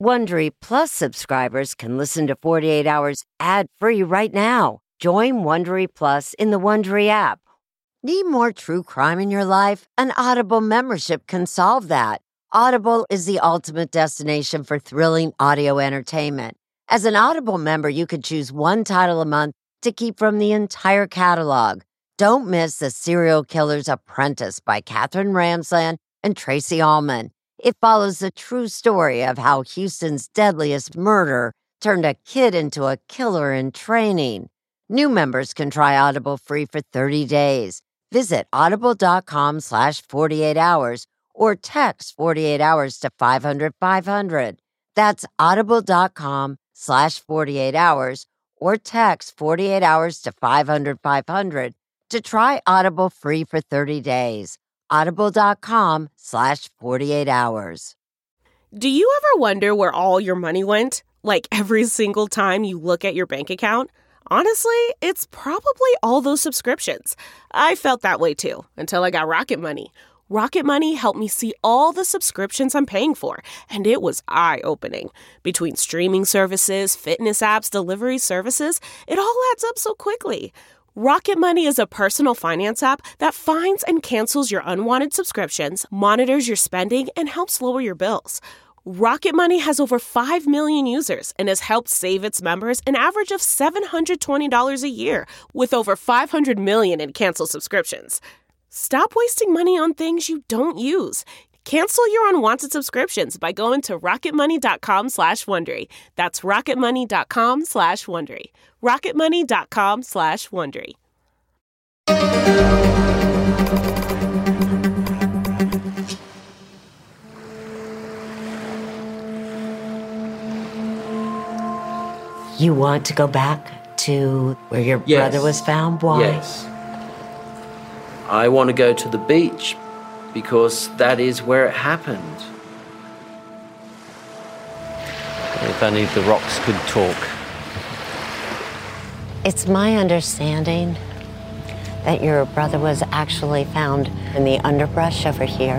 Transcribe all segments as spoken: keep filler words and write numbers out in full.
Wondery Plus subscribers can listen to forty-eight hours ad-free right now. Join Wondery Plus in the Wondery app. Need more true crime in your life? An Audible membership can solve that. Audible is the ultimate destination for thrilling audio entertainment. As an Audible member, you can choose one title a month to keep from the entire catalog. Don't miss The Serial Killer's Apprentice by Katherine Ramsland and Tracy Ullman. It follows the true story of how Houston's deadliest murder turned a kid into a killer in training. New members can try Audible free for thirty days. Visit audible.com slash 48 hours or text forty-eight hours to five hundred five hundred. That's audible.com slash 48 hours or text forty-eight hours to five hundred five hundred to try Audible free for thirty days. Audible.com slash 48 hours. Do you ever wonder where all your money went? Like every single time you look at your bank account? Honestly, it's probably all those subscriptions. I felt that way too, until I got Rocket Money. Rocket Money helped me see all the subscriptions I'm paying for, and it was eye-opening. Between streaming services, fitness apps, delivery services, it all adds up so quickly. Rocket Money is a personal finance app that finds and cancels your unwanted subscriptions, monitors your spending, and helps lower your bills. Rocket Money has over five million users and has helped save its members an average of seven hundred twenty dollars a year, with over five hundred million in canceled subscriptions. Stop wasting money on things you don't use. Cancel your unwanted subscriptions by going to rocketmoney.com slash Wondery. That's rocketmoney.com slash Wondery. rocketmoney.com slash Wondery. You want to go back to where your Yes. brother was found? Why? Yes. I want to go to the beach because that is where it happened. If only the rocks could talk. It's my understanding that your brother was actually found in the underbrush over here.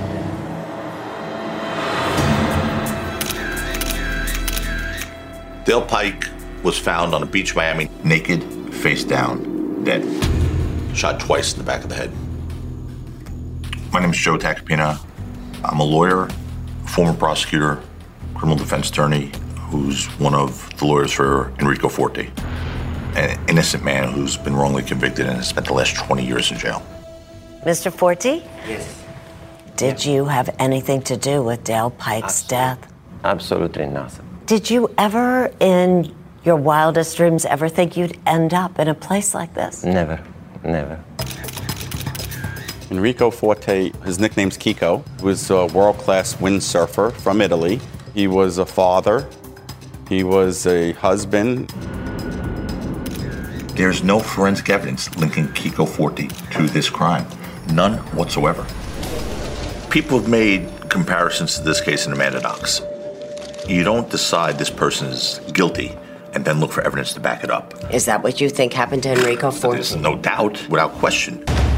Dale Pike was found on a beach in Miami, naked, face down, dead. Shot twice in the back of the head. My name is Joe Tacopina. I'm a lawyer, former prosecutor, criminal defense attorney, who's one of the lawyers for Enrico Forte, an innocent man who's been wrongly convicted and has spent the last twenty years in jail. Mister Forte? Yes. Did you have anything to do with Dale Pike's death? Absolutely nothing. Did you ever, in your wildest dreams, ever think you'd end up in a place like this? Never, never. Enrico Forte, his nickname's Kiko, was a world-class windsurfer from Italy. He was a father. He was a husband. There's no forensic evidence linking Kiko Forte to this crime. None whatsoever. People have made comparisons to this case in Amanda Knox. You don't decide this person is guilty and then look for evidence to back it up. Is that what you think happened to Enrico Forte? There's no doubt, without question.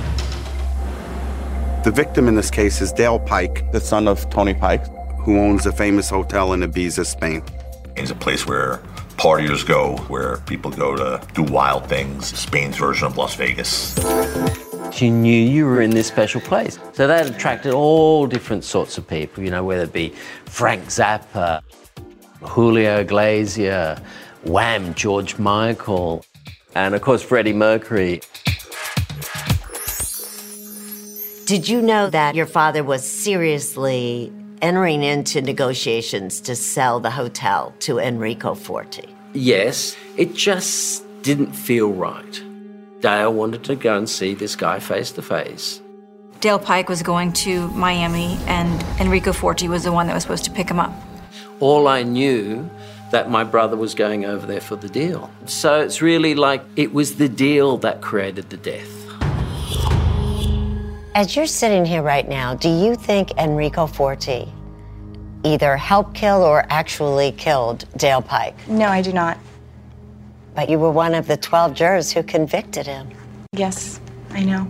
The victim in this case is Dale Pike, the son of Tony Pike, who owns a famous hotel in Ibiza, Spain. It's a place where partiers go, where people go to do wild things. Spain's version of Las Vegas. She knew you were in this special place. So that attracted all different sorts of people, you know, whether it be Frank Zappa, Julio Iglesias, Wham, George Michael, and of course Freddie Mercury. Did you know that your father was seriously entering into negotiations to sell the hotel to Enrico Forte? Yes, it just didn't feel right. Dale wanted to go and see this guy face to face. Dale Pike was going to Miami, and Enrico Forte was the one that was supposed to pick him up. All I knew that my brother was going over there for the deal. So it's really like it was the deal that created the death. As you're sitting here right now, do you think Enrico Forte either helped kill or actually killed Dale Pike? No, I do not. But you were one of the twelve jurors who convicted him. Yes, I know.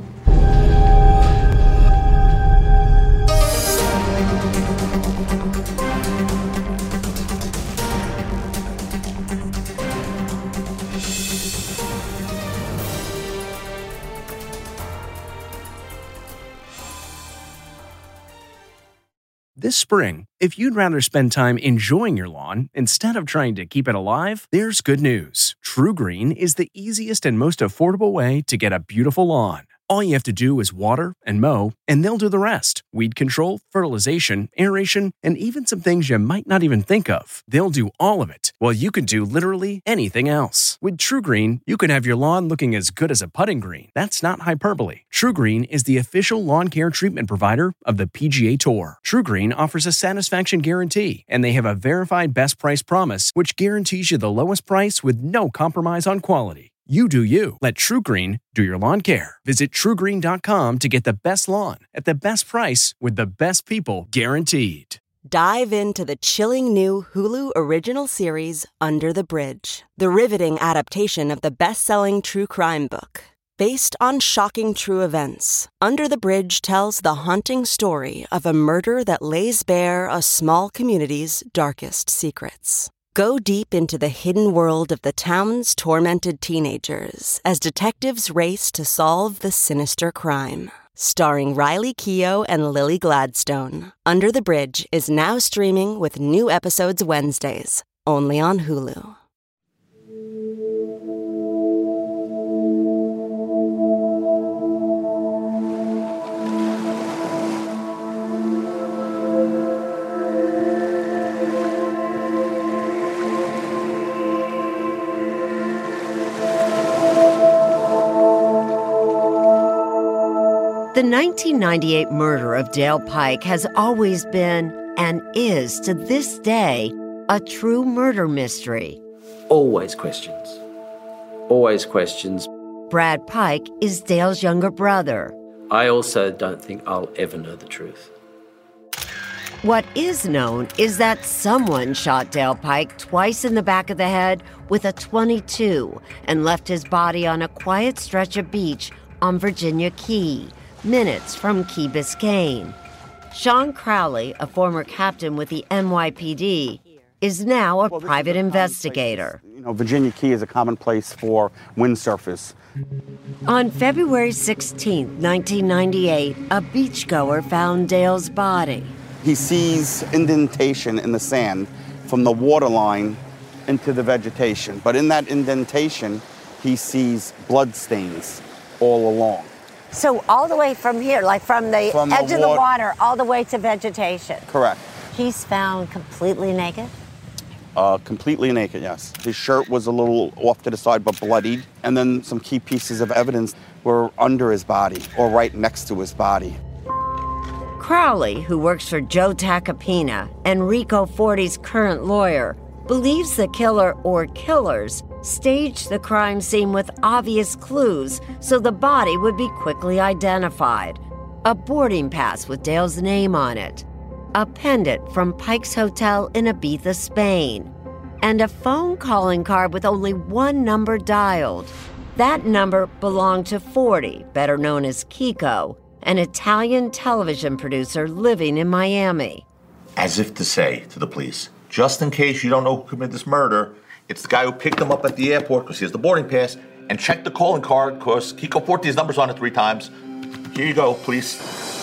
This spring, if you'd rather spend time enjoying your lawn instead of trying to keep it alive, there's good news. TruGreen is the easiest and most affordable way to get a beautiful lawn. All you have to do is water and mow, and they'll do the rest. Weed control, fertilization, aeration, and even some things you might not even think of. They'll do all of it, while you can do literally anything else. With TruGreen, you can have your lawn looking as good as a putting green. That's not hyperbole. TruGreen is the official lawn care treatment provider of the P G A Tour. TruGreen offers a satisfaction guarantee, and they have a verified best price promise, which guarantees you the lowest price with no compromise on quality. You do you. Let TruGreen do your lawn care. Visit True Green dot com to get the best lawn at the best price with the best people guaranteed. Dive into the chilling new Hulu original series, Under the Bridge, the riveting adaptation of the best-selling true crime book. Based on shocking true events, Under the Bridge tells the haunting story of a murder that lays bare a small community's darkest secrets. Go deep into the hidden world of the town's tormented teenagers as detectives race to solve the sinister crime. Starring Riley Keough and Lily Gladstone, Under the Bridge is now streaming with new episodes Wednesdays, only on Hulu. The nineteen ninety-eight murder of Dale Pike has always been, and is to this day, a true murder mystery. Always questions. Always questions. Brad Pike is Dale's younger brother. I also don't think I'll ever know the truth. What is known is that someone shot Dale Pike twice in the back of the head with a twenty-two and left his body on a quiet stretch of beach on Virginia Key, minutes from Key Biscayne. Sean Crowley, a former captain with the N Y P D, is now a well, private a investigator. You know, Virginia Key is a common place for windsurfers. On February sixteenth, nineteen ninety-eight, a beachgoer found Dale's body. He sees indentation in the sand from the waterline into the vegetation. But in that indentation, he sees blood stains all along. So all the way from here, like from the From edge the of the water- water, all the way to vegetation. Correct. He's found completely naked? Uh, completely naked, yes. His shirt was a little off to the side, but bloodied. And then some key pieces of evidence were under his body, or right next to his body. Crowley, who works for Joe Tacopina, Enrico Forti's current lawyer, believes the killer or killers staged the crime scene with obvious clues so the body would be quickly identified. A boarding pass with Dale's name on it, a pendant from Pike's Hotel in Ibiza, Spain, and a phone calling card with only one number dialed. That number belonged to Forti, better known as Kiko, an Italian television producer living in Miami. As if to say to the police, just in case you don't know who committed this murder, it's the guy who picked him up at the airport because he has the boarding pass, and checked the calling card because Kiko Forti's number's on it three times. Here you go, police.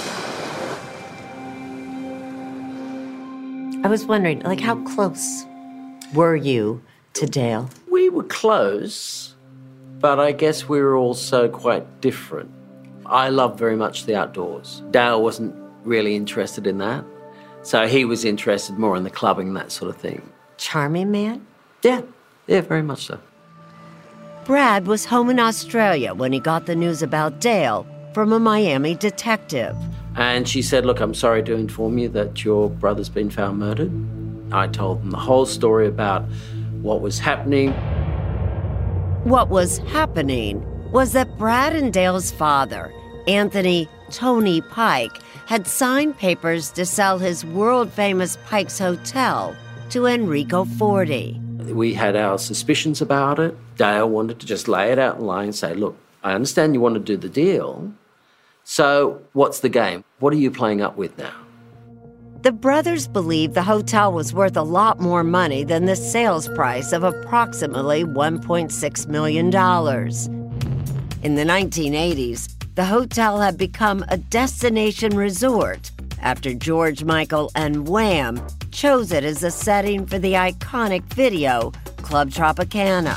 I was wondering, like, how close were you to Dale? We were close, but I guess we were also quite different. I loved very much the outdoors. Dale wasn't really interested in that, so he was interested more in the clubbing, that sort of thing. Charming man? Yeah, yeah, very much so. Brad was home in Australia when he got the news about Dale from a Miami detective. And she said, look, I'm sorry to inform you that your brother's been found murdered. I told them the whole story about what was happening. What was happening was that Brad and Dale's father, Anthony Tony Pike, had signed papers to sell his world-famous Pike's Hotel to Enrico Forti. We had our suspicions about it. Dale wanted to just lay it out in line and say, look, I understand you want to do the deal, so what's the game? What are you playing up with now? The brothers believed the hotel was worth a lot more money than the sales price of approximately one point six million dollars. In the nineteen eighties, the hotel had become a destination resort, after George Michael and Wham chose it as a setting for the iconic video Club Tropicana.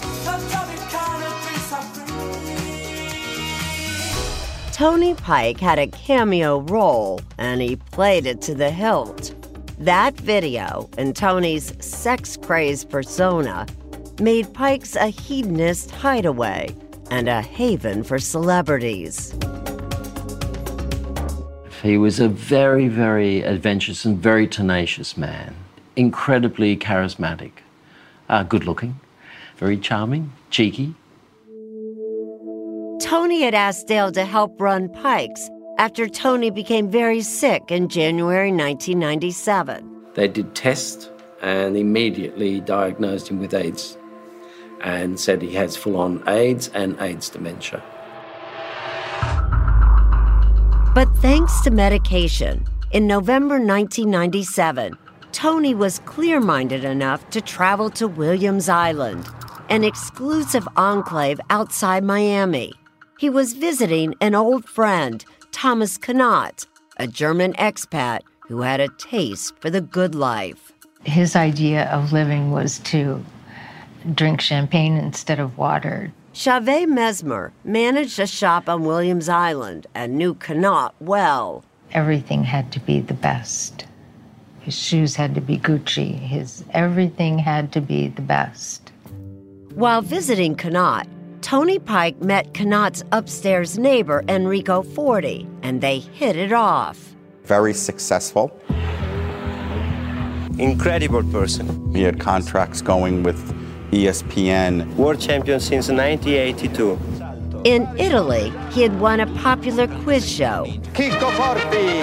Tony Pike had a cameo role, and he played it to the hilt. That video and Tony's sex-crazed persona made Pike's a hedonist hideaway and a haven for celebrities. He was a very, very adventurous and very tenacious man, incredibly charismatic, uh, good-looking, very charming, cheeky. Tony had asked Dale to help run Pike's after Tony became very sick in January nineteen ninety-seven. They did tests and immediately diagnosed him with AIDS and said he has full-on AIDS and AIDS dementia. But thanks to medication, in November nineteen ninety-seven, Tony was clear-minded enough to travel to Williams Island, an exclusive enclave outside Miami. He was visiting an old friend, Thomas Connaught, a German expat who had a taste for the good life. His idea of living was to drink champagne instead of water. Chavez Mesmer managed a shop on Williams Island and knew Connaught well. Everything had to be the best. His shoes had to be Gucci. His everything had to be the best. While visiting Connaught, Tony Pike met Connaught's upstairs neighbor, Enrico Forti, and they hit it off. Very successful. Incredible person. He had contracts going with E S P N. World champion since nineteen eighty-two. In Italy, he had won a popular quiz show. Chico Forti!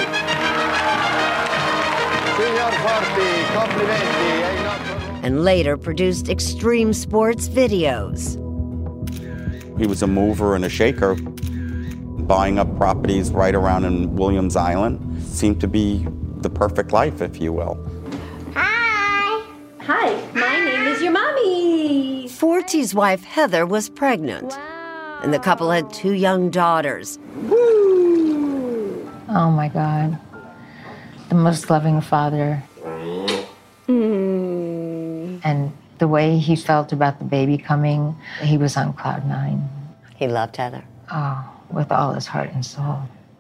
Signor Forti, complimenti. And later produced extreme sports videos. He was a mover and a shaker, buying up properties right around in Williams Island. Seemed to be the perfect life, if you will. Hi! Hi, my name is your mommy. Forti's wife, Heather, was pregnant. Wow. And the couple had two young daughters. Woo! Oh, my God. The most loving father. Mm. And the way he felt about the baby coming, he was on cloud nine. He loved Heather. Oh, with all his heart and soul.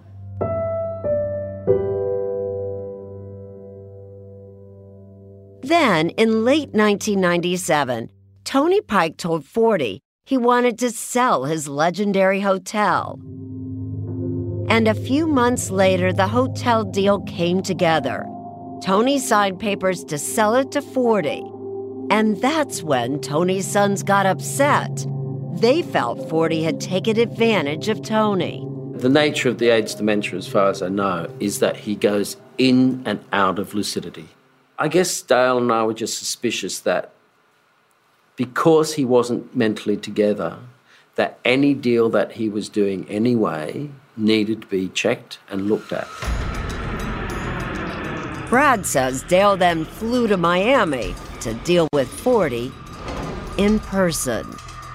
Then, in late nineteen ninety-seven, Tony Pike told Forti he wanted to sell his legendary hotel. And a few months later, the hotel deal came together. Tony signed papers to sell it to Forti. And that's when Tony's sons got upset. They felt Forti had taken advantage of Tony. The nature of the AIDS dementia, as far as I know, is that he goes in and out of lucidity. I guess Dale and I were just suspicious that because he wasn't mentally together, that any deal that he was doing anyway needed to be checked and looked at. Brad says Dale then flew to Miami to deal with Forti in person.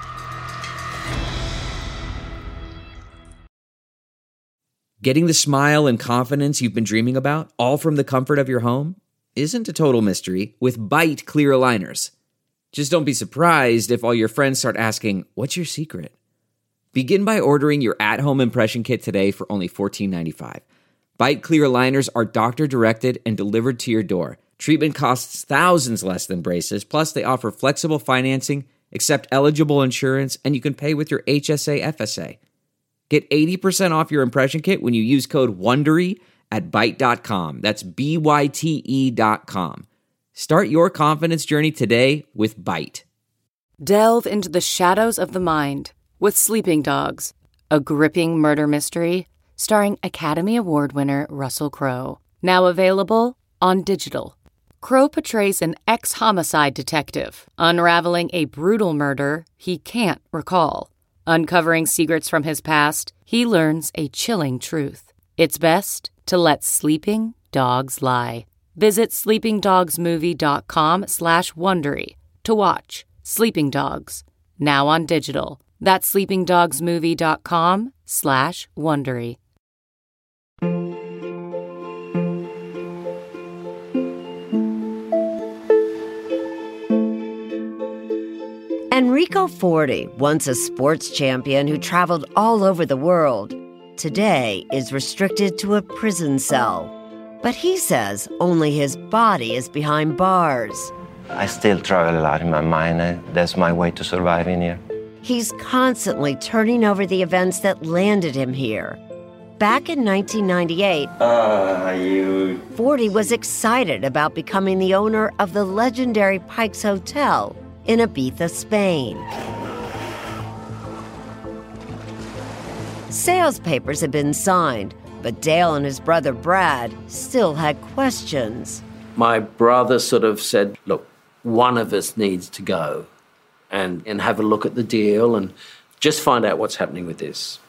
Getting the smile and confidence you've been dreaming about, all from the comfort of your home, isn't a total mystery with Byte clear aligners. Just don't be surprised if all your friends start asking, "What's your secret?" Begin by ordering your at-home impression kit today for only fourteen ninety-five. Byte clear aligners are doctor-directed and delivered to your door. Treatment costs thousands less than braces, plus they offer flexible financing, accept eligible insurance, and you can pay with your H S A F S A. Get eighty percent off your impression kit when you use code WONDERY at byte dot com. That's B Y T E dot com. Start your confidence journey today with Byte. Delve into the shadows of the mind with Sleeping Dogs, a gripping murder mystery starring Academy Award winner Russell Crowe. Now available on digital. Crowe portrays an ex-homicide detective unraveling a brutal murder he can't recall. Uncovering secrets from his past, he learns a chilling truth. It's best to let sleeping dogs lie. Visit sleepingdogsmovie.com slash Wondery to watch Sleeping Dogs, now on digital. That's sleepingdogsmovie.com slash Wondery. Enrico Forti, once a sports champion who traveled all over the world, today is restricted to a prison cell. But he says only his body is behind bars. I still travel a lot in my mind. That's my way to survive in here. He's constantly turning over the events that landed him here. Back in nineteen ninety-eight, uh, you... Forti was excited about becoming the owner of the legendary Pikes Hotel in Ibiza, Spain. Sales papers had been signed, but Dale and his brother Brad still had questions. My brother sort of said, look, one of us needs to go and, and have a look at the deal and just find out what's happening with this.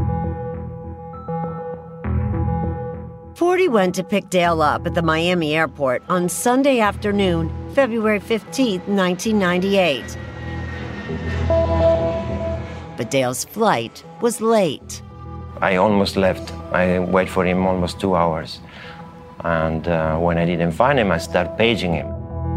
Forti went to pick Dale up at the Miami airport on Sunday afternoon, February fifteenth, nineteen ninety-eight. But Dale's flight was late. I almost left. I waited for him almost two hours. And uh, when I didn't find him, I started paging him.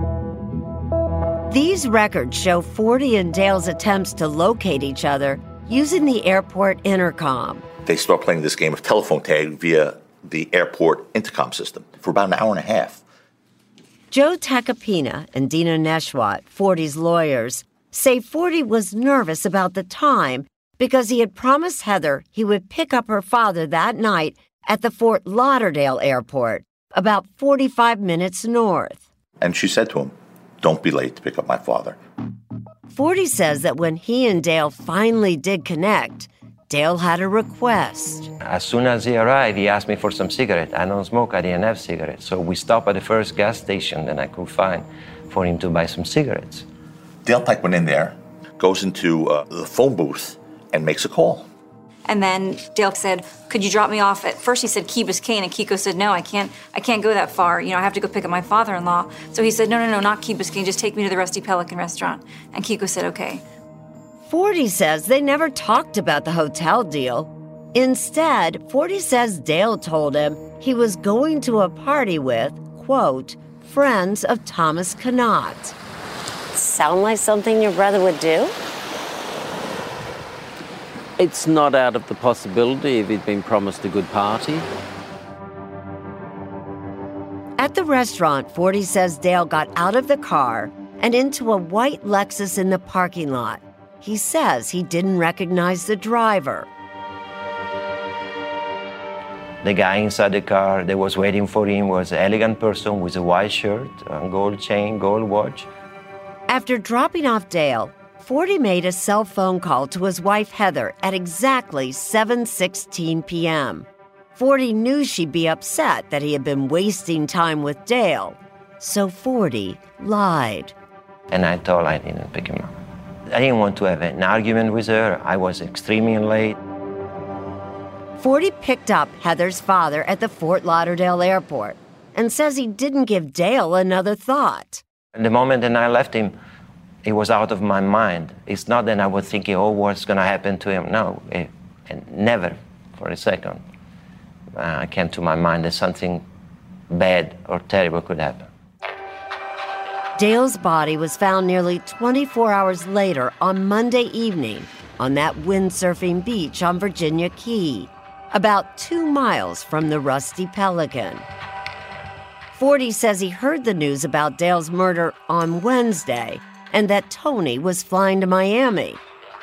These records show Forti and Dale's attempts to locate each other using the airport intercom. They start playing this game of telephone tag via the airport intercom system for about an hour and a half. Joe Tacopina and Dina Neshwat, Forti's lawyers, say Forti was nervous about the time because he had promised Heather he would pick up her father that night at the Fort Lauderdale airport, about forty-five minutes north. And she said to him, don't be late to pick up my father. Forti says that when he and Dale finally did connect, Dale had a request. As soon as he arrived, he asked me for some cigarette. I don't smoke, I didn't have cigarettes. So we stopped at the first gas station that I could find for him to buy some cigarettes. Dale Pike went in there, goes into uh, the phone booth, and makes a call. And then Dale said, could you drop me off? At first he said Key Biscayne, and Kiko said, no, I can't I can't go that far. You know, I have to go pick up my father-in-law. So he said, no, no, no, not Key Biscayne, just take me to the Rusty Pelican restaurant. And Kiko said, okay. Forti says they never talked about the hotel deal. Instead, Forti says Dale told him he was going to a party with, quote, friends of Thomas Connaught. Sound like something your brother would do? It's not out of the possibility if he'd been promised a good party. At the restaurant, Forti says Dale got out of the car and into a white Lexus in the parking lot. He says he didn't recognize the driver. The guy inside the car that was waiting for him was an elegant person with a white shirt, a gold chain, gold watch. After dropping off Dale, Forti made a cell phone call to his wife Heather at exactly seven sixteen p.m. Forti knew she'd be upset that he had been wasting time with Dale, so Forti lied. And I told her I didn't pick him up. I didn't want to have an argument with her. I was extremely late. Forti picked up Heather's father at the Fort Lauderdale airport and says he didn't give Dale another thought. And the moment that I left him, it was out of my mind. It's not that I was thinking, oh, what's going to happen to him? No, it, it never for a second uh, came to my mind that something bad or terrible could happen. Dale's body was found nearly twenty-four hours later on Monday evening on that windsurfing beach on Virginia Key, about two miles from the Rusty Pelican. Forti says he heard the news about Dale's murder on Wednesday and that Tony was flying to Miami.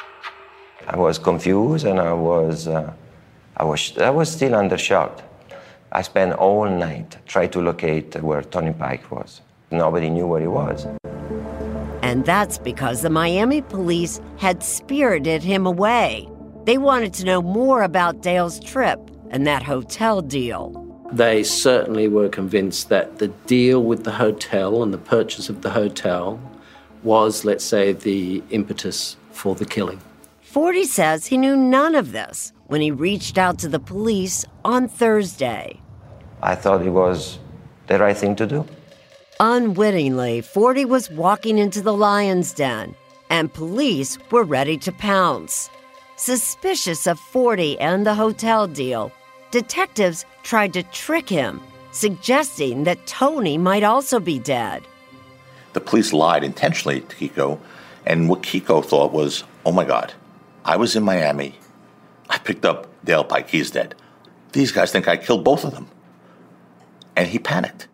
I was confused and I was, uh, I was, I was still under shock. I spent all night trying to locate where Tony Pike was. Nobody knew where he was. And that's because the Miami police had spirited him away. They wanted to know more about Dale's trip and that hotel deal. They certainly were convinced that the deal with the hotel and the purchase of the hotel was, let's say, the impetus for the killing. Forti says he knew none of this when he reached out to the police on Thursday. I thought it was the right thing to do. Unwittingly, Forti was walking into the lion's den, and police were ready to pounce. Suspicious of Forti and the hotel deal, detectives tried to trick him, suggesting that Tony might also be dead. The police lied intentionally to Kiko And what Kiko thought was, oh my God, I was in Miami. I picked up Dale Pike. He's dead. These guys think I killed both of them. And he panicked.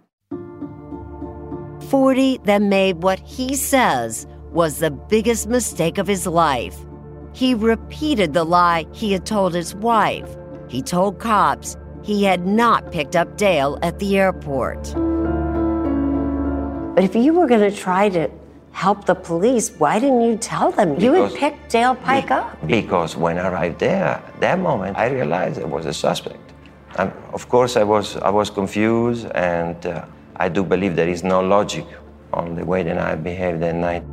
Forty then made what he says was the biggest mistake of his life. He repeated the lie he had told his wife. He told cops he had not picked up Dale at the airport. But if you were going to try to help the police, why didn't you tell them you had picked Dale Pike up? Because when I arrived there, that moment, I realized I was a suspect. And of course, I was I was confused, and uh, I do believe there is no logic on the way that I behaved that night.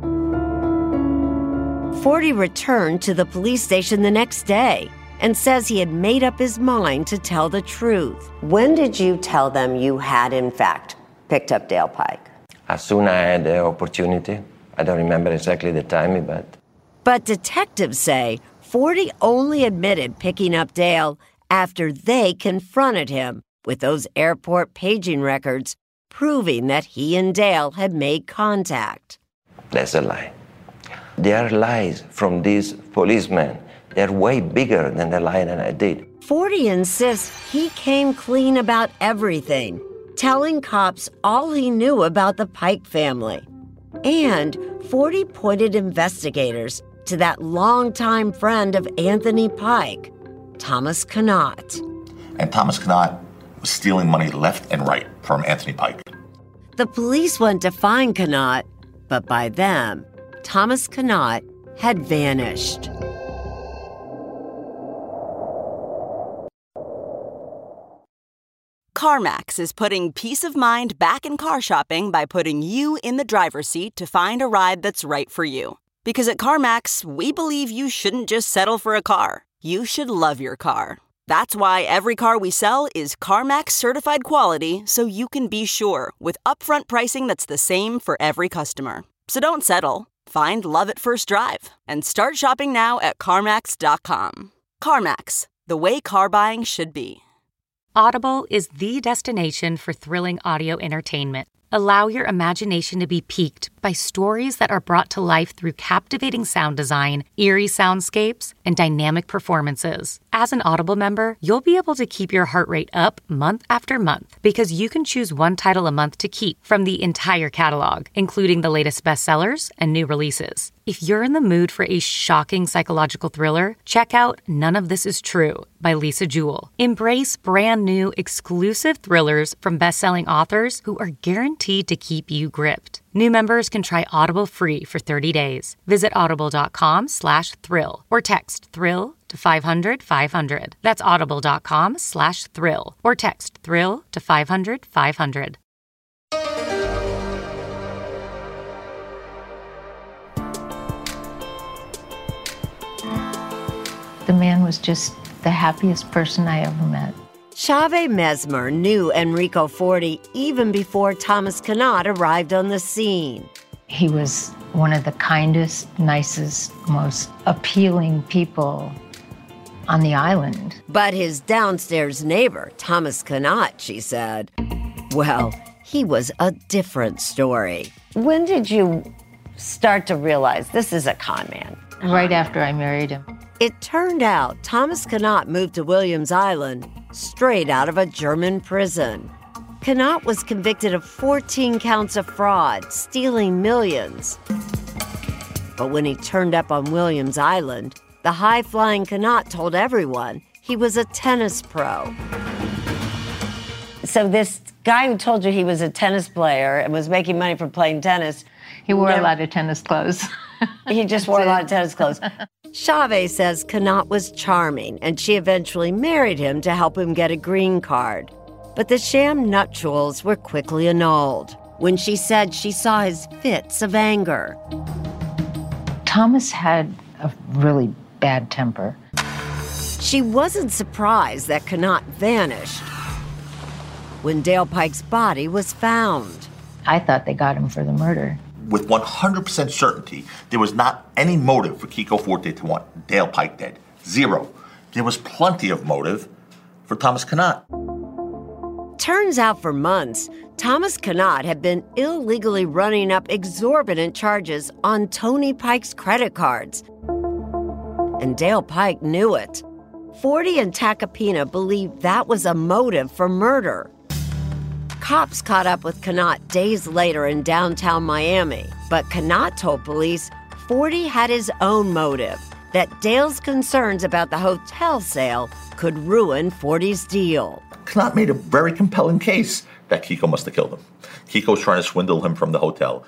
Forty returned to the police station the next day and says he had made up his mind to tell the truth. When did you tell them you had, in fact, picked up Dale Pike? As soon as I had the opportunity. I don't remember exactly the timing, but... But detectives say Forty only admitted picking up Dale after they confronted him with those airport paging records proving that he and Dale had made contact. That's a lie. There are lies from these policemen. They're way bigger than the lie that I did. Forty insists he came clean about everything, telling cops all he knew about the Pike family. And Forty pointed investigators to that longtime friend of Anthony Pike, Thomas Conant. And Thomas Conant was stealing money left and right from Anthony Pike. The police went to find Conant, but by then, Thomas Conant had vanished. CarMax is putting peace of mind back in car shopping by putting you in the driver's seat to find a ride that's right for you. Because at CarMax, we believe you shouldn't just settle for a car. You should love your car. That's why every car we sell is CarMax certified quality, so you can be sure with upfront pricing that's the same for every customer. So don't settle. Find love at first drive and start shopping now at CarMax dot com. CarMax, the way car buying should be. Audible is the destination for thrilling audio entertainment. Allow your imagination to be piqued by stories that are brought to life through captivating sound design, eerie soundscapes, and dynamic performances. As an Audible member, you'll be able to keep your heart rate up month after month because you can choose one title a month to keep from the entire catalog, including the latest bestsellers and new releases. If you're in the mood for a shocking psychological thriller, check out None of This Is True by Lisa Jewell. Embrace brand new exclusive thrillers from best-selling authors who are guaranteed to keep you gripped. New members can try Audible free for thirty days. Visit audible.com slash thrill or text thrill to five hundred five hundred. That's audible.com slash thrill or text thrill to five hundred five hundred. The man was just the happiest person I ever met. Chavez Mesmer knew Enrico Forti even before Thomas Conant arrived on the scene. He was one of the kindest, nicest, most appealing people on the island. But his downstairs neighbor, Thomas Conant, she said, well, he was a different story. When did you start to realize this is a con man? Right after I married him. It turned out Thomas Conant moved to Williams Island straight out of a German prison. Conant was convicted of fourteen counts of fraud, stealing millions. But when he turned up on Williams Island, the high-flying Conant told everyone he was a tennis pro. So this guy who told you he was a tennis player and was making money from playing tennis... He wore never, a lot of tennis clothes. He just wore a lot of tennis clothes. Chavez says Conant was charming, and she eventually married him to help him get a green card. But the sham nuptials were quickly annulled when she said she saw his fits of anger. Thomas had a really bad temper. She wasn't surprised that Conant vanished when Dale Pike's body was found. I thought they got him for the murder. With one hundred percent certainty, there was not any motive for Kiko Forte to want Dale Pike dead. Zero. There was plenty of motive for Thomas Conant. turns out for months, Thomas Conant had been illegally running up exorbitant charges on Tony Pike's credit cards. And Dale Pike knew it. Forty and Tacopina believed that was a motive for murder. Cops caught up with Conant days later in downtown Miami, but Conant told police Forty had his own motive, that Dale's concerns about the hotel sale could ruin Forty's deal. Conant made a very compelling case that Kiko must have killed him. Kiko was trying to swindle him from the hotel.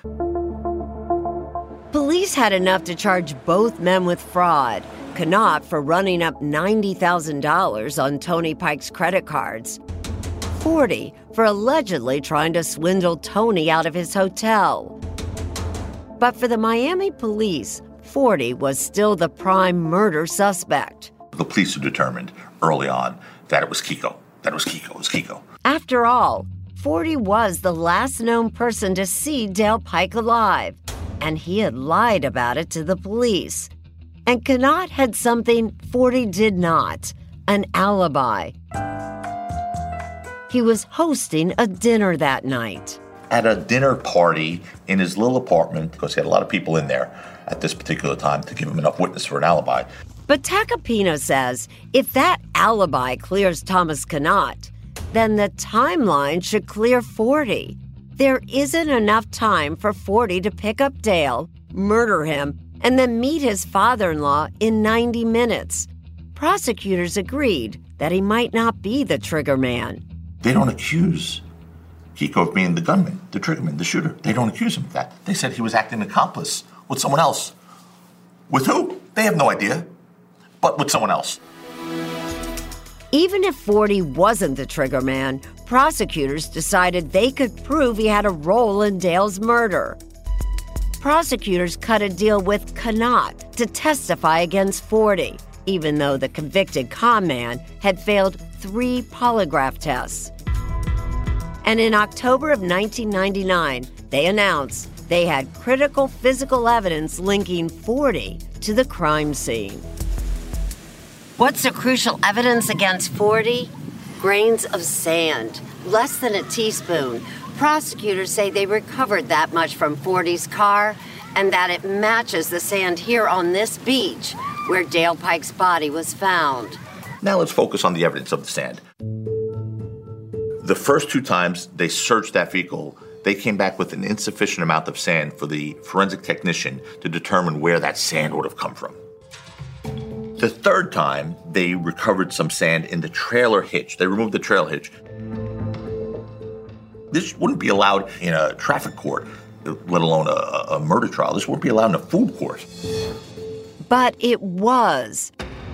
Police had enough to charge both men with fraud. Conant for running up ninety thousand dollars on Tony Pike's credit cards. Forty for allegedly trying to swindle Tony out of his hotel. But for the Miami police, Forty was still the prime murder suspect. The police had determined early on that it was Kiko. That it was Kiko. It was Kiko. After all, Forty was the last known person to see Dale Pike alive, and he had lied about it to the police. And Conant had something Forty did not, an alibi. He was hosting a dinner that night. At a dinner party in his little apartment, because he had a lot of people in there at this particular time to give him enough witness for an alibi. But Tacopina says if that alibi clears Thomas Conant, then the timeline should clear Forty. There isn't enough time for Forty to pick up Dale, murder him, and then meet his father-in-law in ninety minutes. Prosecutors agreed that he might not be the trigger man. They don't accuse Kiko of being the gunman, the triggerman, the shooter. They don't accuse him of that. They said he was acting accomplice with someone else. With who? They have no idea, but with someone else. Even if Forty wasn't the trigger man, prosecutors decided they could prove he had a role in Dale's murder. Prosecutors cut a deal with Conant to testify against Forty, even though the convicted con man had failed three polygraph tests. And in October of nineteen ninety-nine, they announced they had critical physical evidence linking Forty to the crime scene. What's the crucial evidence against Forty? Grains of sand, less than a teaspoon. Prosecutors say they recovered that much from Forty's car and that it matches the sand here on this beach where Dale Pike's body was found. Now let's focus on the evidence of the sand. The first two times they searched that vehicle, they came back with an insufficient amount of sand for the forensic technician to determine where that sand would have come from. The third time, they recovered some sand in the trailer hitch. They removed the trailer hitch. This wouldn't be allowed in a traffic court, let alone a, a murder trial. This wouldn't be allowed in a food court. But it was.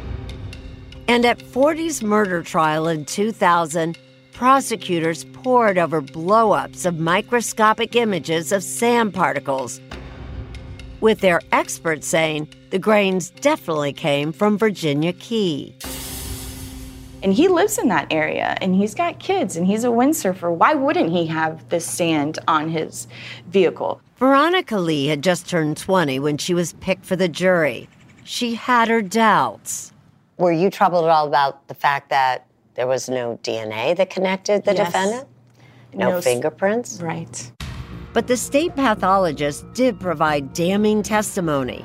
And at Forty's murder trial in two thousand, prosecutors pored over blow-ups of microscopic images of sand particles, with their experts saying the grains definitely came from Virginia Key. And he lives in that area, and he's got kids, and he's a windsurfer. Why wouldn't he have this sand on his vehicle? Veronica Lee had just turned twenty when she was picked for the jury. She had her doubts. Were you troubled at all about the fact that there was no D N A that connected the Yes. defendant? No, No fingerprints? Right. But the state pathologist did provide damning testimony.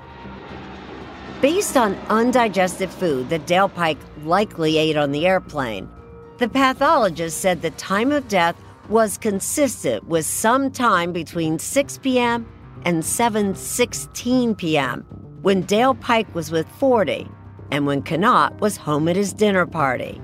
Based on undigested food that Dale Pike likely ate on the airplane, the pathologist said the time of death was consistent with some time between six p.m. and seven sixteen p.m. when Dale Pike was with Forty and when Conant was home at his dinner party.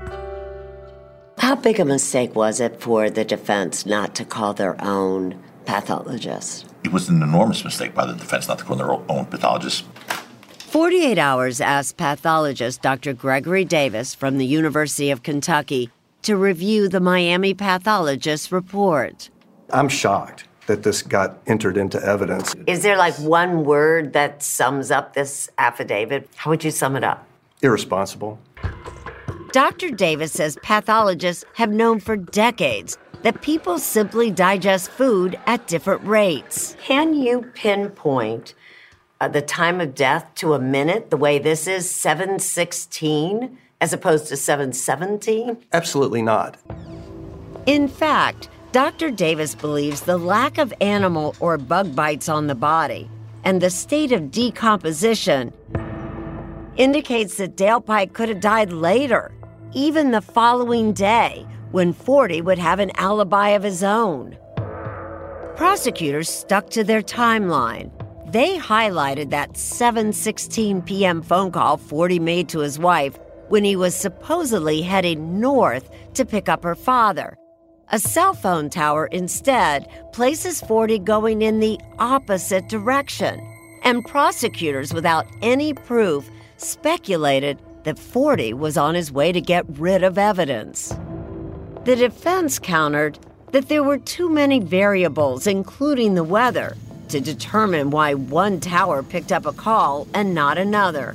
How big a mistake was it for the defense not to call their own pathologist? It was an enormous mistake by the defense not to call their own pathologist. forty-eight hours asked pathologist Doctor Gregory Davis from the University of Kentucky to review the Miami pathologist's report. I'm shocked that this got entered into evidence. Is there like one word that sums up this affidavit? How would you sum it up? Irresponsible. Doctor Davis says pathologists have known for decades that people simply digest food at different rates. Can you pinpoint uh, the time of death to a minute the way this is seven sixteen as opposed to seven seventeen? Absolutely not. In fact, Doctor Davis believes the lack of animal or bug bites on the body and the state of decomposition indicates that Dale Pike could have died later, even the following day, when Forty would have an alibi of his own. Prosecutors stuck to their timeline. They highlighted that seven sixteen p.m. phone call Forty made to his wife when he was supposedly heading north to pick up her father. A cell phone tower instead places Forty going in the opposite direction, and prosecutors, without any proof, speculated that Forty was on his way to get rid of evidence. The defense countered that there were too many variables, including the weather, to determine why one tower picked up a call and not another.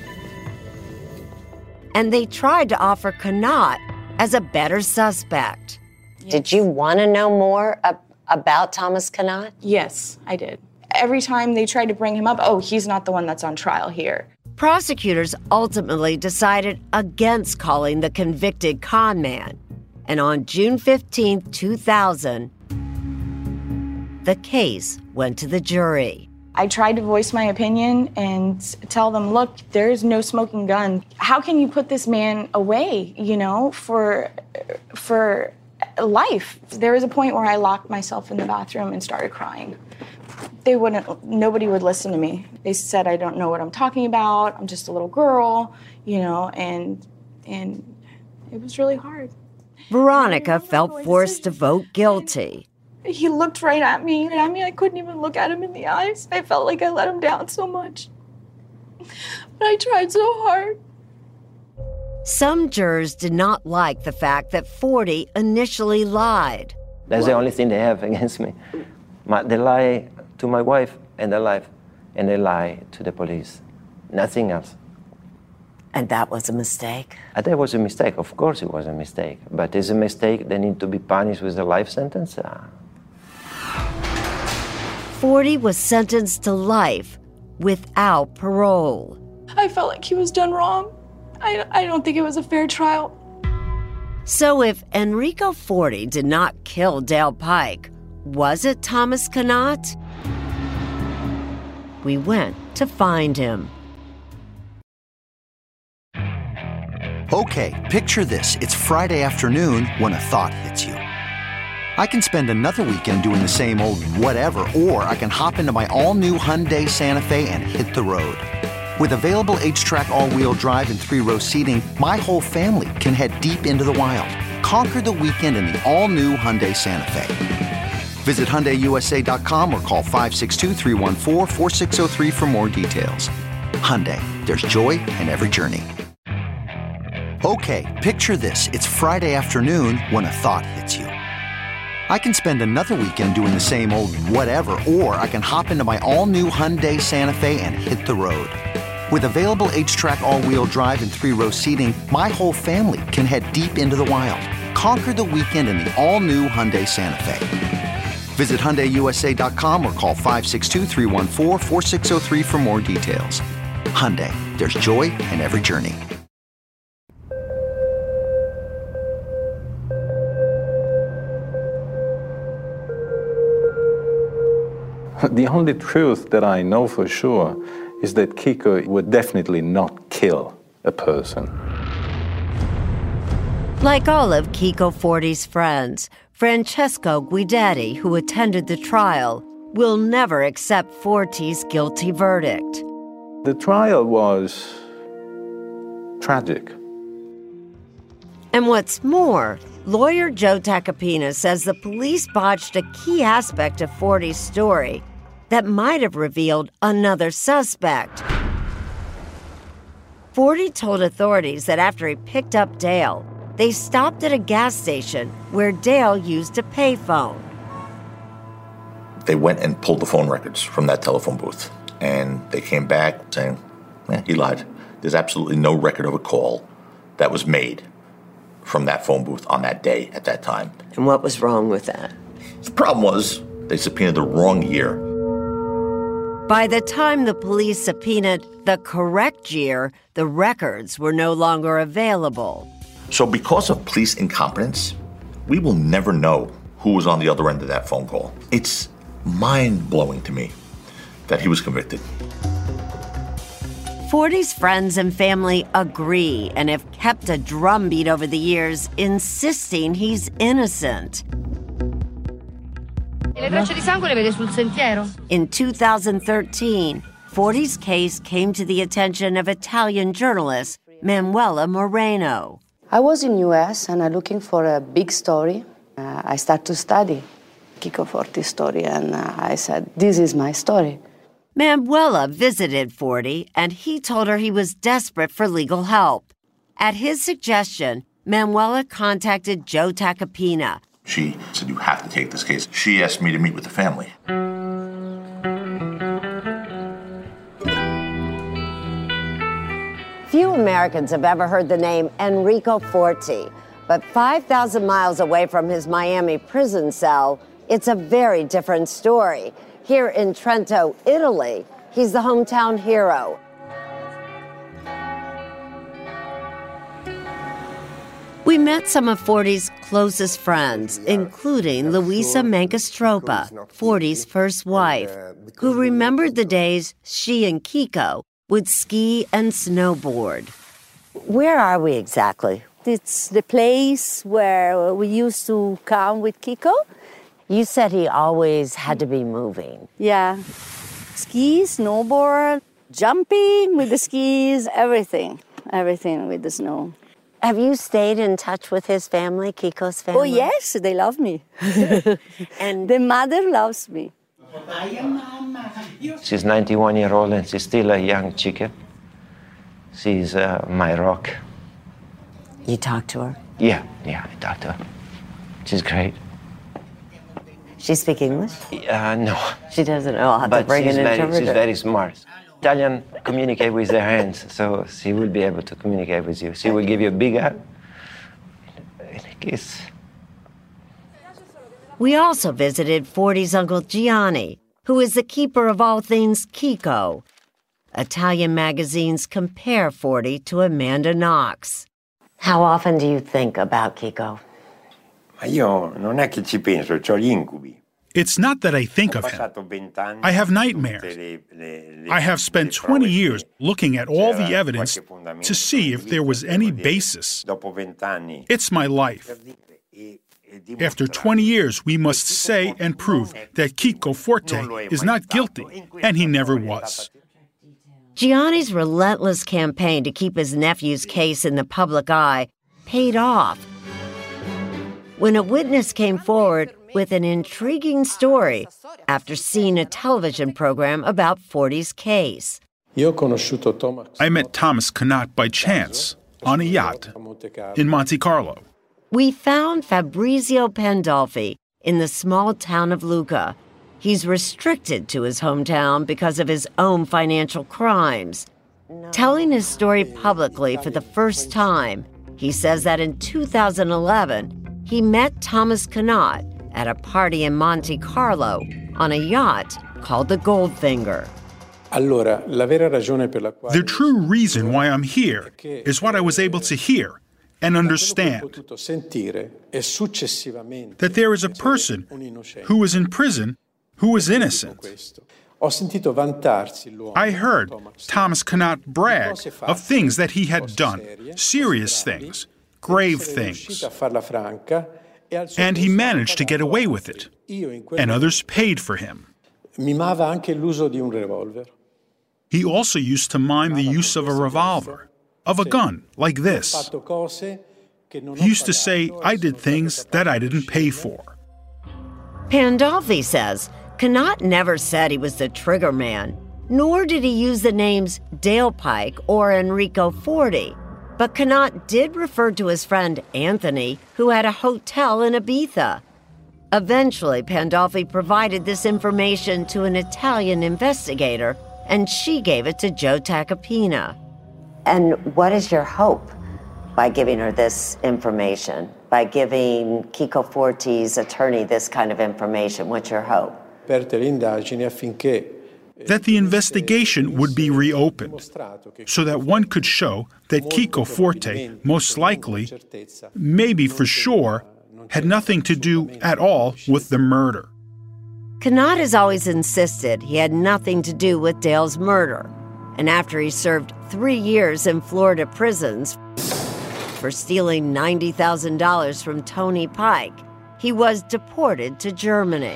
And they tried to offer Connaught as a better suspect. Yes. Did you want to know more ab- about Thomas Connaught? Yes, I did. Every time they tried to bring him up, oh, he's not the one that's on trial here. Prosecutors ultimately decided against calling the convicted con man. And on June fifteenth, two thousand, the case went to the jury. I tried to voice my opinion and tell them, look, there is no smoking gun. How can you put this man away, you know, for for life? There was a point where I locked myself in the bathroom and started crying. They wouldn't, nobody would listen to me. They said, I don't know what I'm talking about. I'm just a little girl, you know, and and it was really hard. Veronica felt forced to vote guilty. He looked right at me, and I mean, I couldn't even look at him in the eyes. I felt like I let him down so much. But I tried so hard. Some jurors did not like the fact that Forty initially lied. That's the only thing they have against me. My, they lie to my wife and their life, and they lie to the police. Nothing else. And that was a mistake? I think it was a mistake. Of course it was a mistake. But it's a mistake. They need to be punished with a life sentence. Uh, Forty was sentenced to life without parole. I felt like he was done wrong. I, I don't think it was a fair trial. So if Enrico Forty did not kill Dale Pike, was it Thomas Connaught? We went to find him. Okay, picture this. It's Friday afternoon when a thought hits you. I can spend another weekend doing the same old whatever, or I can hop into my all-new Hyundai Santa Fe and hit the road. With available H-Track all-wheel drive and three-row seating, my whole family can head deep into the wild. Conquer the weekend in the all-new Hyundai Santa Fe. Visit Hyundai U S A dot com or call five six two, three one four, four six zero three for more details. Hyundai, there's joy in every journey. Okay, picture this. It's Friday afternoon when a thought hits you. I can spend another weekend doing the same old whatever, or I can hop into my all-new Hyundai Santa Fe and hit the road. With available H-Track all-wheel drive and three-row seating, my whole family can head deep into the wild. Conquer the weekend in the all-new Hyundai Santa Fe. Visit Hyundai U S A dot com or call five six two, three one four, four six zero three for more details. Hyundai, there's joy in every journey. The only truth that I know for sure is that Kiko would definitely not kill a person. Like all of Kiko Forty's friends, Francesco Guidetti, who attended the trial, will never accept Forty's guilty verdict. The trial was tragic. And what's more, lawyer Joe Tacopina says the police botched a key aspect of Forty's story that might have revealed another suspect. Forty told authorities that after he picked up Dale, they stopped at a gas station where Dale used a payphone. They went and pulled the phone records from that telephone booth, and they came back saying, eh, he lied. There's absolutely no record of a call that was made from that phone booth on that day at that time. And what was wrong with that? The problem was they subpoenaed the wrong year. By the time the police subpoenaed the correct year, the records were no longer available. So because of police incompetence, We will never know who was on the other end of that phone call. It's mind-blowing to me that he was convicted. Forty's friends and family agree and have kept a drumbeat over the years, insisting he's innocent. In two thousand thirteen, Forty's case came to the attention of Italian journalist Manuela Moreno. I was in U S and I'm looking for a big story. Uh, I started to study Chico Forti's story, and uh, I said, this is my story. Manuela visited Forty, and he told her he was desperate for legal help. At his suggestion, Manuela contacted Joe Tacopina. She said, you have to take this case. She asked me to meet with the family. Few Americans have ever heard the name Enrico Forti, but five thousand miles away from his Miami prison cell, it's a very different story. Here in Trento, Italy, he's the hometown hero. We met some of Forty's closest friends, including Luisa Mancastropa, Forty's first wife, who remembered the days she and Chico would ski and snowboard. Where are we exactly? It's the place where we used to come with Chico. You said he always had to be moving. Yeah. Ski, snowboard, jumping with the skis, everything. Everything with the snow. Have you stayed in touch with his family, Chico's family? Oh, yes, they love me. And the mother loves me. She's ninety-one years old and she's still a young chica. She's uh, my rock. You talk to her? Yeah, yeah, I talk to her. She's great. She speak English? Uh, no. She doesn't know. I'll have but to bring she's an very, interpreter. She's very smart. Italian communicate with their hands, so she will be able to communicate with you. She will give you a big hug and a kiss. We also visited Forty's uncle Gianni, who is the keeper of all things Chico. Italian magazines compare Forty to Amanda Knox. How often do you think about Chico? Io non è che ci penso, c'ho gli incubi. It's not that I think of him. I have nightmares. I have spent twenty years looking at all the evidence to see if there was any basis. It's my life. After twenty years, we must say and prove that Chico Forte is not guilty, and he never was. Gianni's relentless campaign to keep his nephew's case in the public eye paid off. When a witness came forward with an intriguing story after seeing a television program about Forty's case. I met Thomas Connaught by chance on a yacht in Monte Carlo. We found Fabrizio Pandolfi in the small town of Lucca. He's restricted to his hometown because of his own financial crimes. Telling his story publicly for the first time, he says that in two thousand eleven, he met Thomas Connaught at a party in Monte Carlo on a yacht called the Goldfinger. The true reason why I'm here is what I was able to hear and understand. That there is a person who is in prison who is innocent. I heard Thomas Connaught brag of things that he had done, serious things, grave things. And he managed to get away with it, and others paid for him. He also used to mime the use of a revolver, of a gun, like this. He used to say, I did things that I didn't pay for. Pandolfi says Connaught never said he was the trigger man, nor did he use the names Dale Pike or Enrico Forti. But Connaught did refer to his friend Anthony, who had a hotel in Ibiza. Eventually, Pandolfi provided this information to an Italian investigator, and she gave it to Joe Tacopina. And what is your hope by giving her this information? By giving Chico Forti's attorney this kind of information? What's your hope? That the investigation would be reopened, so that one could show that Chico Forte, most likely, maybe for sure, had nothing to do at all with the murder. Connaught has always insisted he had nothing to do with Dale's murder. And after he served three years in Florida prisons for stealing ninety thousand dollars from Tony Pike, he was deported to Germany.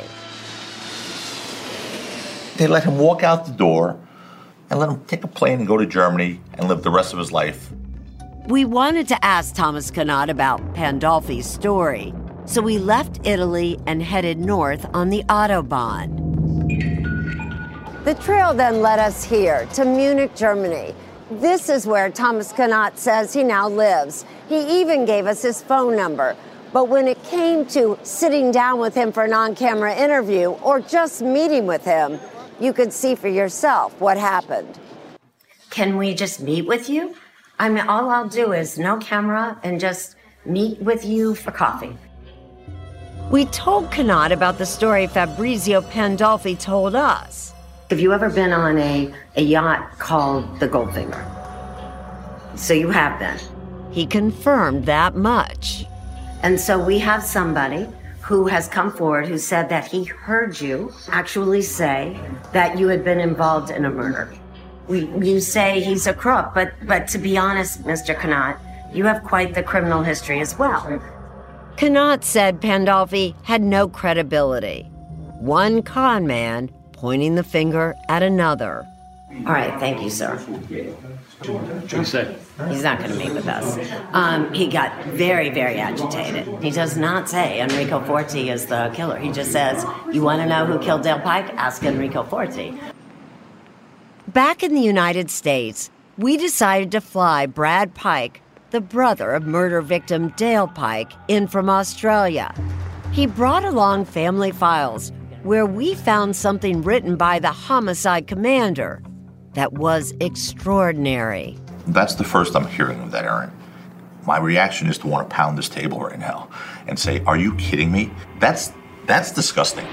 They let him walk out the door and let him take a plane and go to Germany and live the rest of his life. We wanted to ask Thomas Connaught about Pandolfi's story, so we left Italy and headed north on the Autobahn. The trail then led us here to Munich, Germany. This is where Thomas Connaught says he now lives. He even gave us his phone number. But when it came to sitting down with him for an on-camera interview or just meeting with him, you could see for yourself what happened. Can we just meet with you? I mean, all I'll do is no camera and just meet with you for coffee. We told Connaught about the story Fabrizio Pandolfi told us. Have you ever been on a, a yacht called the Goldfinger? So you have been. He confirmed that much. And so we have somebody who has come forward who said that he heard you actually say that you had been involved in a murder. We, you say he's a crook, but, but to be honest, Mister Connaught, you have quite the criminal history as well. Connaught said Pandolfi had no credibility. One con man pointing the finger at another. All right, thank you, sir. What did he say? He's not going to meet with us. Um, he got very, very agitated. He does not say Enrico Forti is the killer. He just says, you want to know who killed Dale Pike? Ask Enrico Forti. Back in the United States, we decided to fly Brad Pike, the brother of murder victim Dale Pike, in from Australia. He brought along family files where we found something written by the homicide commander that was extraordinary. That's the first I'm hearing of that, Erin. My reaction is to want to pound this table right now and say, are you kidding me? That's, that's disgusting.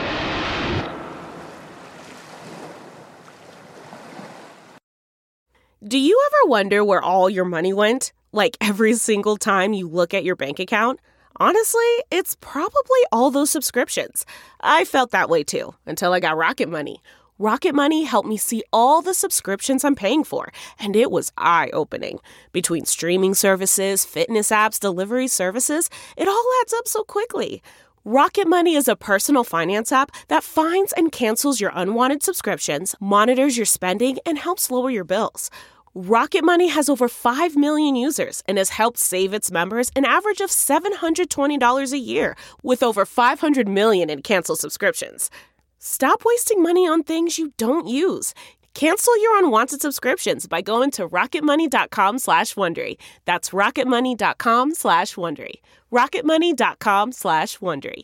Do you ever wonder where all your money went? Like every single time you look at your bank account? Honestly, it's probably all those subscriptions. I felt that way too, until I got Rocket Money. Rocket Money helped me see all the subscriptions I'm paying for, and it was eye-opening. Between streaming services, fitness apps, delivery services, it all adds up so quickly. Rocket Money is a personal finance app that finds and cancels your unwanted subscriptions, monitors your spending, and helps lower your bills. Rocket Money has over five million users and has helped save its members an average of seven hundred twenty dollars a year, with over five hundred million in canceled subscriptions. Stop wasting money on things you don't use. Cancel your unwanted subscriptions by going to rocketmoney.com slash Wondery. That's rocketmoney.com slash Wondery. rocketmoney.com slash Wondery.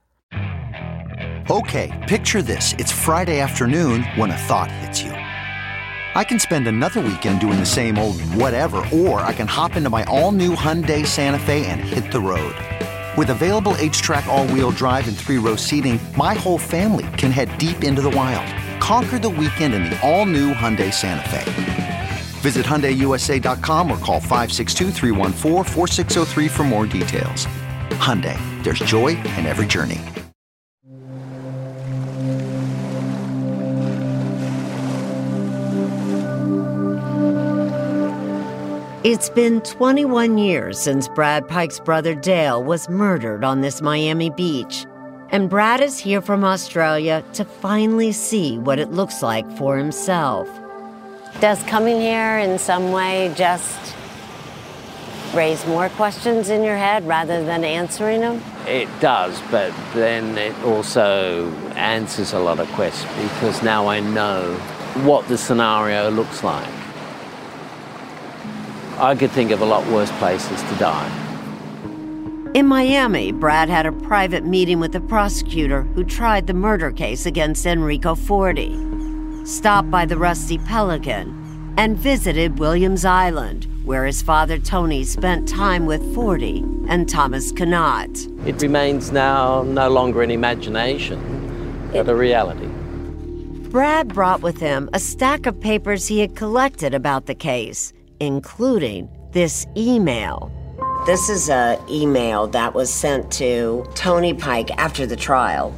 Okay, picture this. It's Friday afternoon when a thought hits you. I can spend another weekend doing the same old whatever, or I can hop into my all-new Hyundai Santa Fe and hit the road. With available H-Track all-wheel drive and three-row seating, my whole family can head deep into the wild. Conquer the weekend in the all-new Hyundai Santa Fe. Visit Hyundai U S A dot com or call five six two, three one four, four six zero three for more details. Hyundai, there's joy in every journey. It's been twenty-one years since Brad Pike's brother Dale was murdered on this Miami beach. And Brad is here from Australia to finally see what it looks like for himself. Does coming here in some way just raise more questions in your head rather than answering them? It does, but then it also answers a lot of questions because now I know what the scenario looks like. I could think of a lot worse places to die. In Miami, Brad had a private meeting with the prosecutor who tried the murder case against Enrico Forti, stopped by the Rusty Pelican, and visited Williams Island, where his father Tony spent time with Forti and Thomas Connaught. It remains now no longer an imagination, but a reality. Brad brought with him a stack of papers he had collected about the case, including this email. This is an email that was sent to Tony Pike after the trial.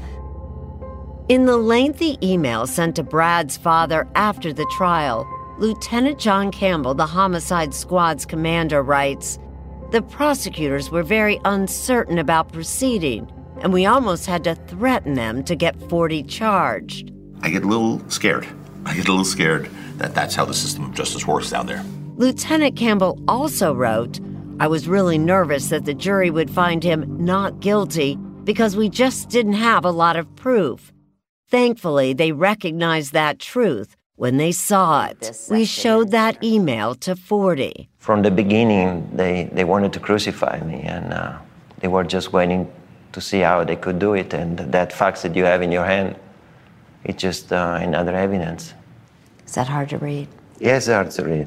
In the lengthy email sent to Brad's father after the trial, Lieutenant John Campbell, the Homicide Squad's commander, writes, "The prosecutors were very uncertain about proceeding, and we almost had to threaten them to get Forty charged." I get a little scared. I get a little scared that that's how the system of justice works down there. Lieutenant Campbell also wrote, "I was really nervous that the jury would find him not guilty because we just didn't have a lot of proof. Thankfully, they recognized that truth when they saw it. We showed that email to Forty." From the beginning, they, they wanted to crucify me, and uh, they were just waiting to see how they could do it. And that fax that you have in your hand, it's just uh, another evidence. Is that hard to read? Yes, hard to read.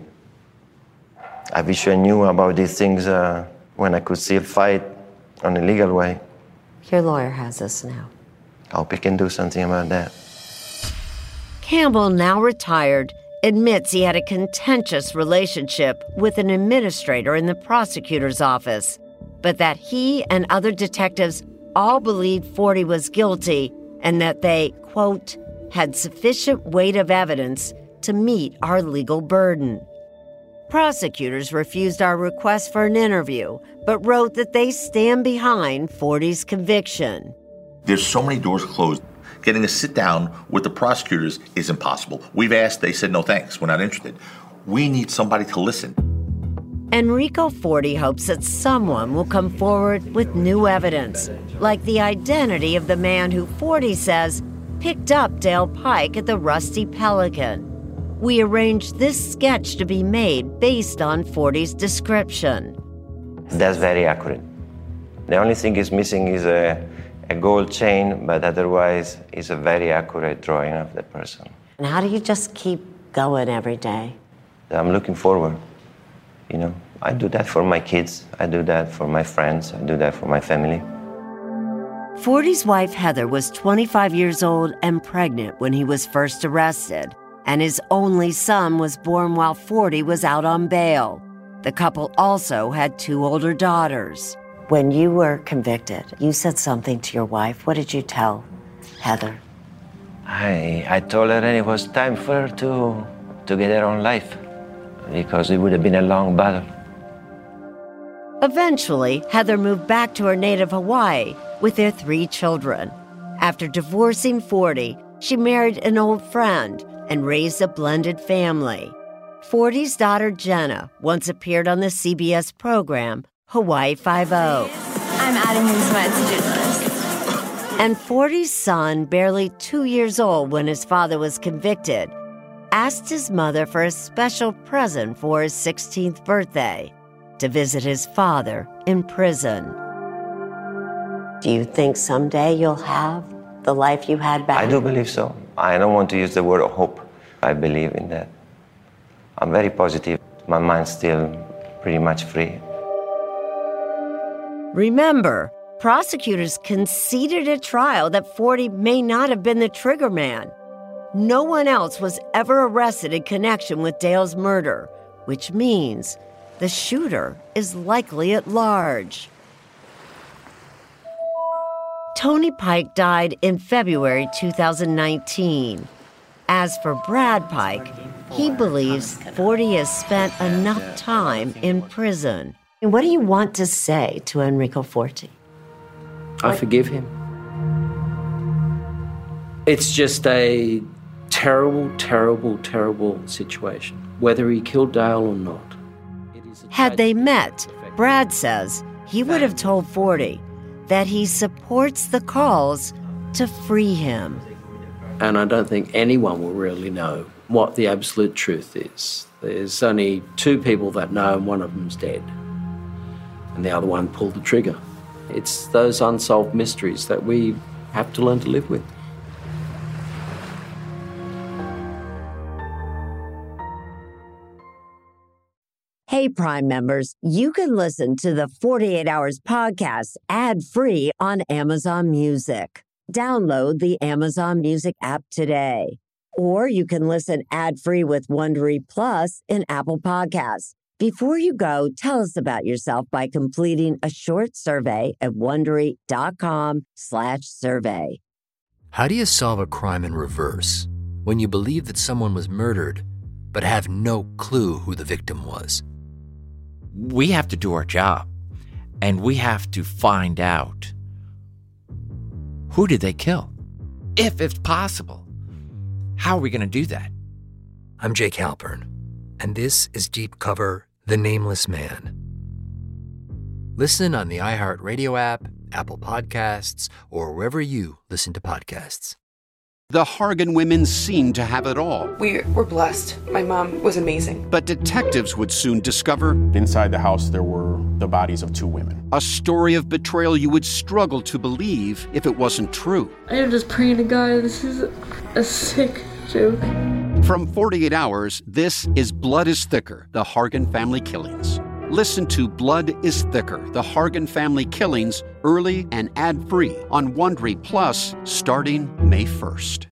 I wish I knew about these things uh, when I could still fight on a legal way. Your lawyer has us now. I hope he can do something about that. Campbell, now retired, admits he had a contentious relationship with an administrator in the prosecutor's office, but that he and other detectives all believed Forty was guilty and that they, quote, had sufficient weight of evidence to meet our legal burden. Prosecutors refused our request for an interview, but wrote that they stand behind Forty's conviction. There's so many doors closed. Getting a sit down with the prosecutors is impossible. We've asked, they said, no thanks, we're not interested. We need somebody to listen. Enrico Forty hopes that someone will come forward with new evidence, like the identity of the man who Forty says picked up Dale Pike at the Rusty Pelican. We arranged this sketch to be made based on Forty's description. That's very accurate. The only thing is missing is a, a gold chain, but otherwise it's a very accurate drawing of the person. And how do you just keep going every day? I'm looking forward. You know, I do that for my kids. I do that for my friends. I do that for my family. Forty's wife, Heather, was twenty-five years old and pregnant when he was first arrested, and his only son was born while Forty was out on bail. The couple also had two older daughters. When you were convicted, you said something to your wife. What did you tell Heather? I, I told her that it was time for her to, to get her own life, because it would have been a long battle. Eventually, Heather moved back to her native Hawaii with their three children. After divorcing Forty, she married an old friend and raised a blended family. Forty's daughter, Jenna, once appeared on the C B S program Hawaii Five-O. I'm adding him to my to-do list. And Forty's son, barely two years old when his father was convicted, asked his mother for a special present for his sixteenth birthday, to visit his father in prison. Do you think someday you'll have the life you had back? I do believe so. I don't want to use the word hope. I believe in that. I'm very positive. My mind's still pretty much free. Remember, prosecutors conceded at trial that Forty may not have been the trigger man. No one else was ever arrested in connection with Dale's murder, which means the shooter is likely at large. Tony Pike died in February two thousand nineteen. As for Brad Pike, he believes Forty has spent enough time in prison. And what do you want to say to Enrico Forty? I what? forgive him. It's just a terrible, terrible, terrible situation, whether he killed Dale or not. Had they met, Brad says he would have told Forty that he supports the calls to free him. And I don't think anyone will really know what the absolute truth is. There's only two people that know, and one of them's dead. And the other one pulled the trigger. It's those unsolved mysteries that we have to learn to live with. Hey, Prime members, you can listen to the forty-eight hours podcast ad-free on Amazon Music. Download the Amazon Music app today. Or you can listen ad-free with Wondery Plus in Apple Podcasts. Before you go, tell us about yourself by completing a short survey at Wondery.com slash survey. How do you solve a crime in reverse when you believe that someone was murdered but have no clue who the victim was? We have to do our job, and we have to find out who did they kill, if it's possible. How are we going to do that? I'm Jake Halpern, and this is Deep Cover, The Nameless Man. Listen on the iHeartRadio app, Apple Podcasts, or wherever you listen to podcasts. The Hargan women seemed to have it all. We were blessed. My mom was amazing. But detectives would soon discover... Inside the house, there were the bodies of two women. A story of betrayal you would struggle to believe if it wasn't true. I am just praying to God, this is a sick joke. From forty-eight hours, this is Blood is Thicker, the Hargan family killings. Listen to Blood is Thicker, the Hargan family killings, early and ad-free on Wondery Plus starting May first.